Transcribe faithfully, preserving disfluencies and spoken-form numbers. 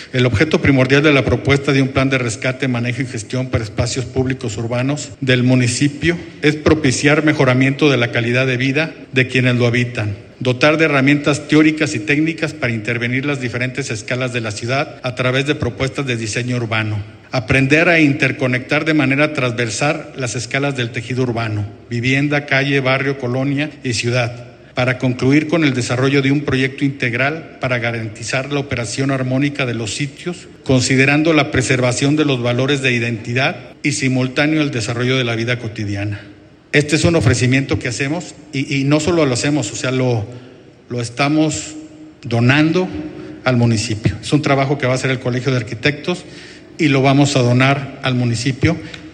El objeto primordial de la propuesta de un plan de rescate, manejo y gestión para espacios públicos urbanos del municipio es propiciar mejoramiento de la calidad de vida de quienes lo habitan, dotar de herramientas teóricas y técnicas para intervenir las diferentes escalas de la ciudad a través de propuestas de diseño urbano, aprender a interconectar de manera transversal las escalas del tejido urbano, vivienda, calle, barrio, colonia y ciudad, para concluir con el desarrollo de un proyecto integral para garantizar la operación armónica de los sitios, considerando la preservación de los valores de identidad y simultáneo el desarrollo de la vida cotidiana. Este es un ofrecimiento que hacemos y, y no solo lo hacemos, o sea, lo, lo estamos donando al municipio. Es un trabajo que va a hacer el Colegio de Arquitectos y lo vamos a donar al municipio